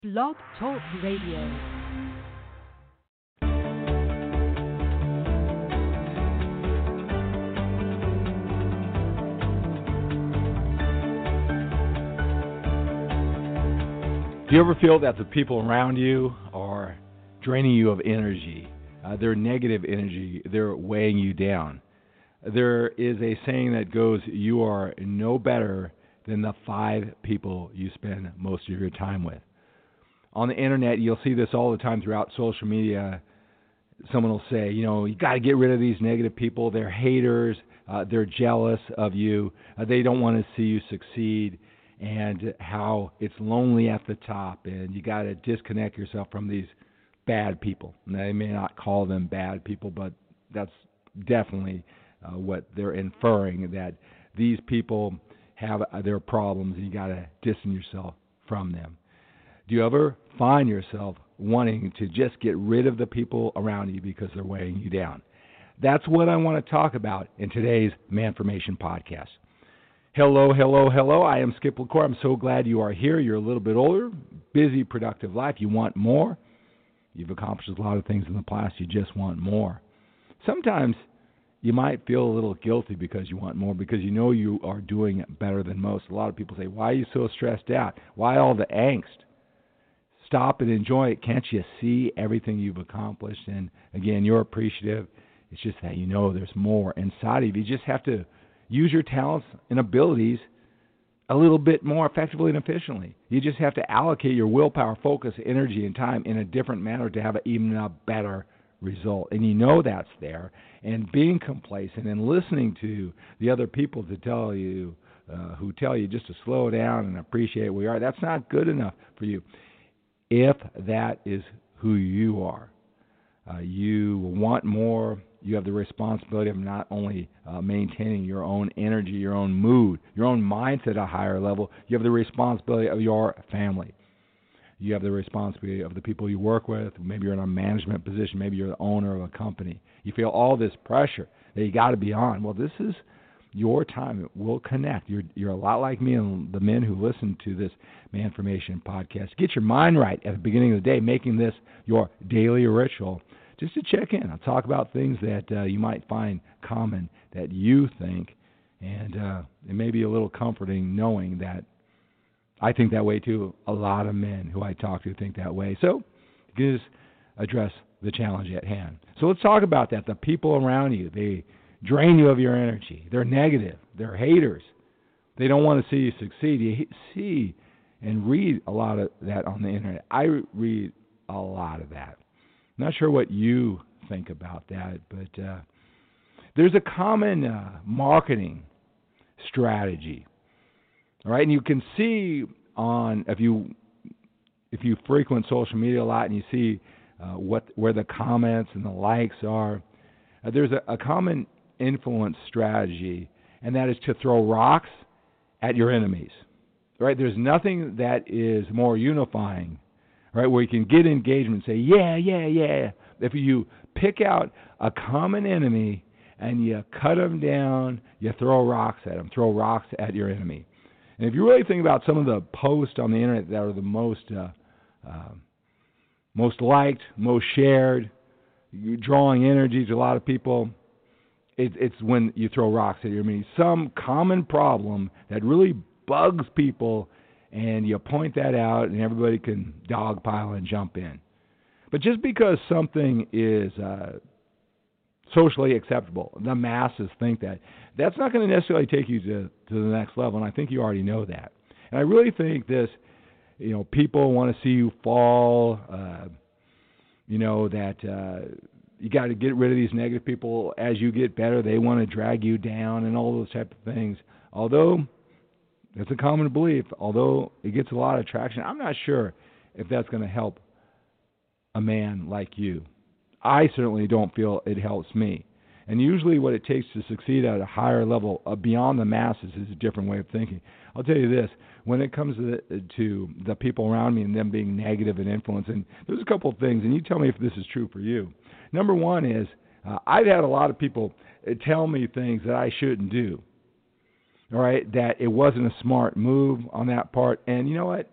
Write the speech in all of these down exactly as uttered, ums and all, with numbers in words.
Blog Talk Radio. Do you ever feel that the people around you are draining you of energy? Uh, they're negative energy. They're weighing you down. There is a saying that goes, you are no better than the five people you spend most of your time with. On the internet, you'll see this all the time throughout social media. Someone will say, you know, you got to get rid of these negative people. They're haters. Uh, they're jealous of you. Uh, they don't want to see you succeed. And how it's lonely at the top, and you got to disconnect yourself from these bad people. Now, they may not call them bad people, but that's definitely uh, what they're inferring, that these people have uh, their problems, and you got to distance yourself from them. Do you ever find yourself wanting to just get rid of the people around you because they're weighing you down? That's what I want to talk about in today's Manformation podcast. Hello, hello, hello. I am Skip LaCour. I'm so glad you are here. You're a little bit older, busy, productive life. You want more. You've accomplished a lot of things in the past. You just want more. Sometimes you might feel a little guilty because you want more, because you know you are doing better than most. A lot of people say, why are you so stressed out? Why all the angst? Stop and enjoy it. Can't you see everything you've accomplished? And again, you're appreciative. It's just that you know there's more inside of you. You just have to use your talents and abilities a little bit more effectively and efficiently. You just have to allocate your willpower, focus, energy, and time in a different manner to have even a better result. And you know that's there. And being complacent and listening to the other people to tell you, uh, who tell you just to slow down and appreciate where you are, that's not good enough for you. If that is who you are, uh, you want more. You have the responsibility of not only uh, maintaining your own energy, your own mood, your own mindset at a higher level. You have the responsibility of your family. You have the responsibility of the people you work with. Maybe you're in a management position. Maybe you're the owner of a company. You feel all this pressure that you got to be on. Well, this is your time. It will connect. You're, you're a lot like me and the men who listen to this Manformation podcast. Get your mind right at the beginning of the day, making this your daily ritual, just to check in. I'll talk about things that uh, you might find common that you think, and uh, it may be a little comforting knowing that I think that way too. A lot of men who I talk to think that way. So you just address the challenge at hand. So let's talk about that. The people around you, they drain you of your energy. They're negative. They're haters. They don't want to see you succeed. You see and read a lot of that on the internet. I read a lot of that. I'm not sure what you think about that, but uh, there's a common uh, marketing strategy, all right? And you can see on if you if you frequent social media a lot and you see uh, what where the comments and the likes are, uh, there's a, a common influence strategy, and that is to throw rocks at your enemies, right? There's nothing that is more unifying, right, where you can get engagement and say, yeah, yeah, yeah. If you pick out a common enemy and you cut them down, you throw rocks at them, throw rocks at your enemy. And if you really think about some of the posts on the internet that are the most uh, uh, most liked, most shared, drawing energy to a lot of people, it, it's when you throw rocks at your enemy. Some common problem that really bugs people, and you point that out, and everybody can dogpile and jump in. But just because something is uh, socially acceptable, the masses think that, that's not going to necessarily take you to, to the next level, and I think you already know that. And I really think this, you know, people want to see you fall, uh, you know, that uh, you got to get rid of these negative people. As you get better, they want to drag you down and all those type of things. Although it's a common belief, although it gets a lot of traction, I'm not sure if that's going to help a man like you. I certainly don't feel it helps me. And usually what it takes to succeed at a higher level uh, beyond the masses is a different way of thinking. I'll tell you this, when it comes to the, to the people around me and them being negative and influencing, there's a couple of things, and you tell me if this is true for you. Number one is uh, I've had a lot of people tell me things that I shouldn't do. All right, that it wasn't a smart move on that part. And you know what?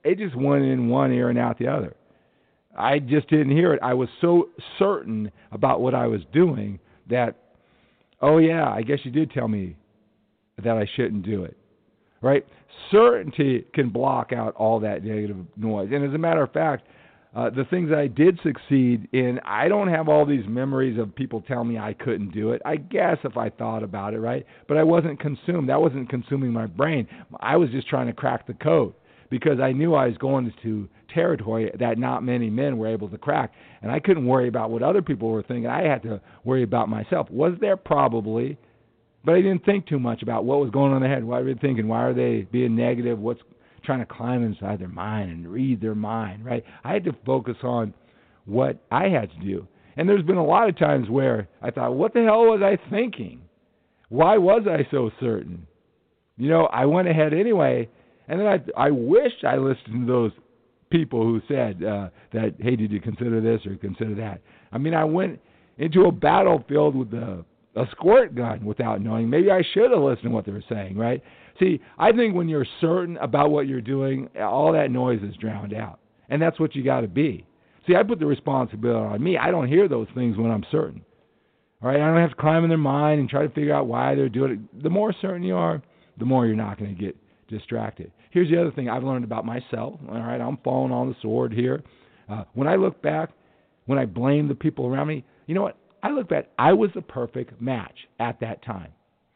it just went in one ear and out the other. I just didn't hear it. I was so certain about what I was doing that, oh yeah, I guess you did tell me that I shouldn't do it, right? Certainty can block out all that negative noise. And as a matter of fact, uh, the things that I did succeed in, I don't have all these memories of people telling me I couldn't do it. I guess if I thought about it, right? But I wasn't consumed. That wasn't consuming my brain. I was just trying to crack the code because I knew I was going to territory that not many men were able to crack. And I couldn't worry about what other people were thinking. I had to worry about myself. Was there? Probably. But I didn't think too much about what was going on in their head. Why were they thinking? Why are they being negative? What's trying to climb inside their mind and read their mind, right? I had to focus on what I had to do. And there's been a lot of times where I thought, what the hell was I thinking? Why was I so certain? You know, I went ahead anyway, and then I I wished I listened to those people who said uh, that, hey, did you consider this or consider that? I mean, I went into a battlefield with a, a squirt gun without knowing. Maybe I should have listened to what they were saying, right? See, I think when you're certain about what you're doing, all that noise is drowned out. And that's what you got to be. See, I put the responsibility on me. I don't hear those things when I'm certain. All right, I don't have to climb in their mind and try to figure out why they're doing it. The more certain you are, the more you're not going to get distracted. Here's the other thing I've learned about myself. All right, I'm falling on the sword here. Uh, when I look back, when I blame the people around me, you know what? I look back, I was the perfect match at that time.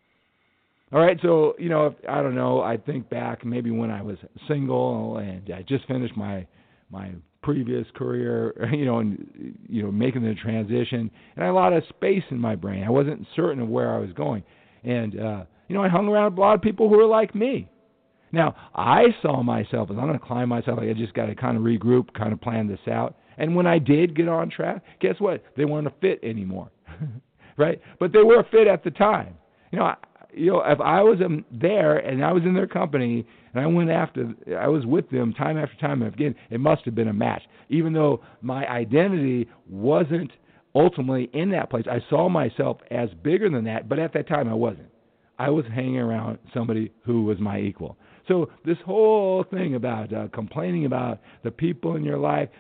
All right, so, you know, if, I don't know, I think back maybe when I was single and I just finished my my previous career, you know, and, you know, making the transition, and I had a lot of space in my brain. I wasn't certain of where I was going. And, uh, you know, I hung around a lot of people who were like me. Now, I saw myself as I'm going to climb myself. I just got to kind of regroup, kind of plan this out. And when I did get on track, guess what? They weren't a fit anymore, right? But they were a fit at the time. You know, I, you know, if I was um, there and I was in their company and I went after, I was with them time after time, and again, it must have been a match. Even though my identity wasn't ultimately in that place, I saw myself as bigger than that, but at that time I wasn't. I was hanging around somebody who was my equal. So this whole thing about uh, complaining about the people in your life,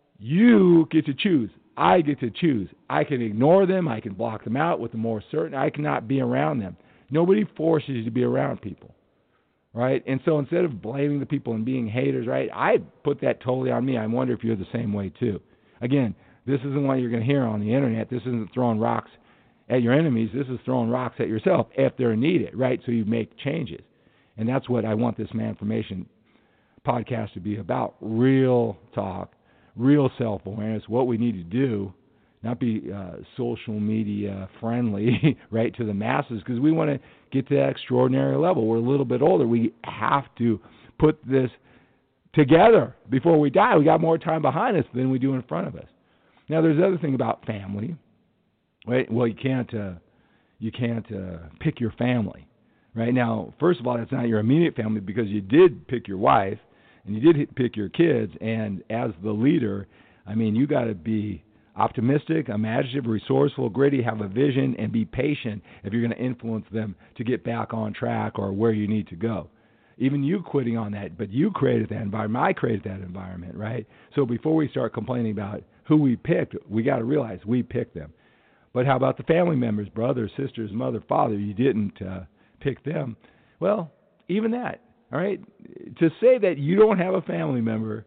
you get to choose. I get to choose. I can ignore them. I can block them out with the more certain. I cannot be around them. Nobody forces you to be around people, right? And so instead of blaming the people and being haters, right, I put that totally on me. I wonder if you're the same way too. Again, this isn't what you're going to hear on the internet. This isn't throwing rocks at your enemies. This is throwing rocks at yourself if they're needed, right? So you make changes. And that's what I want this Manformation podcast to be about. Real talk, real self-awareness, what we need to do, not be uh, social media friendly, right, to the masses, because we want to get to that extraordinary level. We're a little bit older. We have to put this together before we die. We got more time behind us than we do in front of us. Now, there's the other thing about family, right? Well, you can't uh, you can't uh, pick your family, right? Now, first of all, that's not your immediate family because you did pick your wife and you did pick your kids. And as the leader, I mean, you got to be optimistic, imaginative, resourceful, gritty, have a vision, and be patient if you're going to influence them to get back on track or where you need to go. Even you quitting on that, but you created that environment. I created that environment, right? So before we start complaining about who we picked, we got to realize we picked them. But how about the family members, brothers, sisters, mother, father? You didn't uh, pick them. Well, even that, all right? To say that you don't have a family member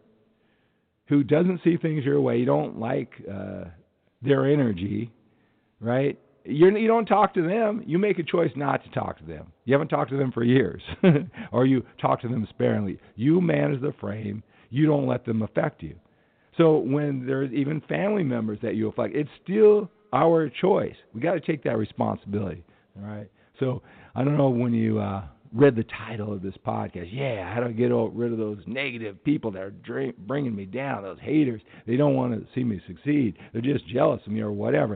who doesn't see things your way, you don't like uh, their energy, right? You're, you don't talk to them. You make a choice not to talk to them. You haven't talked to them for years, or you talk to them sparingly. You manage the frame. You don't let them affect you. So when there's even family members that you affect, it's still our choice. We got to take that responsibility, all right? So I don't know when you uh, read the title of this podcast, yeah, how to get rid of those negative people that are drink, bringing me down, those haters. They don't want to see me succeed. They're just jealous of me or whatever.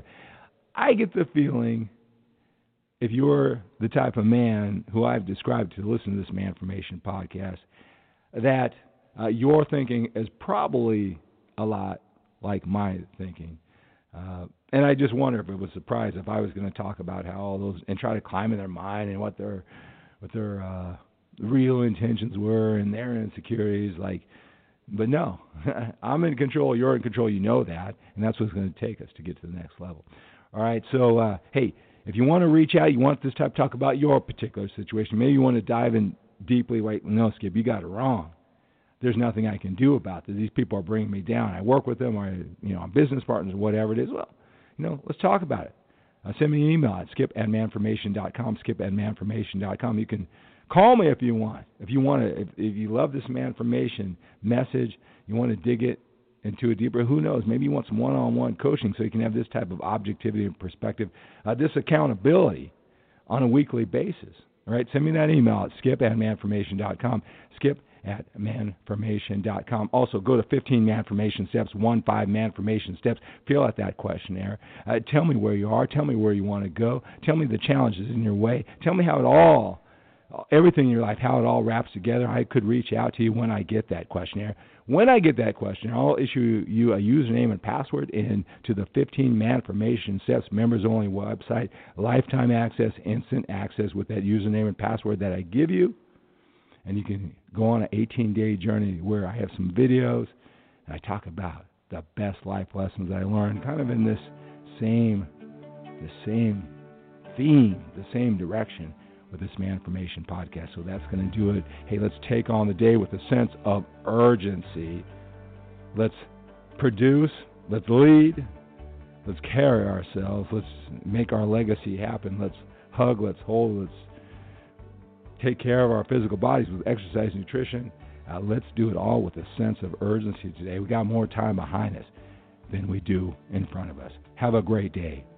I get the feeling, if you're the type of man who I've described to listen to this Manformation podcast, that uh, your thinking is probably a lot like my thinking. Uh, and I just wonder if it was a surprise if I was going to talk about how all those, and try to climb in their mind and what their what their uh, real intentions were and their insecurities. Like, But no, I'm in control. You're in control. You know that, and that's what's going to take us to get to the next level. All right. So, uh, hey, if you want to reach out, you want this type of talk about your particular situation. Maybe you want to dive in deeply. Wait, no, Skip, you got it wrong. There's nothing I can do about this. These people are bringing me down. I work with them, or you know, I'm business partners, or whatever it is. Well, you know, let's talk about it. Uh, send me an email at skip at manformation dot com. Skip at manformation dot com. You can call me if you want. If you want to, if, if you love this Manformation message, you want to dig it into it deeper. Who knows? Maybe you want some one-on-one coaching so you can have this type of objectivity and perspective, uh, this accountability on a weekly basis. All right, send me that email at skip at manformation dot com. Skip at manformation dot com. Also, go to fifteen Manformation Steps, one five Manformation Steps. Fill out that questionnaire. Uh, tell me where you are. Tell me where you want to go. Tell me the challenges in your way. Tell me how it all, everything in your life, how it all wraps together. I could reach out to you when I get that questionnaire. When I get that questionnaire, I'll issue you a username and password into the fifteen Manformation Steps members-only website, lifetime access, instant access with that username and password that I give you. And you can go on an eighteen-day journey where I have some videos and I talk about the best life lessons I learned, kind of in this same, the same theme, the same direction with this Manformation podcast. So that's going to do it. Hey, let's take on the day with a sense of urgency. Let's produce. Let's lead. Let's carry ourselves. Let's make our legacy happen. Let's hug. Let's hold. Let's take care of our physical bodies with exercise and nutrition. Uh, let's do it all with a sense of urgency today. We got more time behind us than we do in front of us. Have a great day.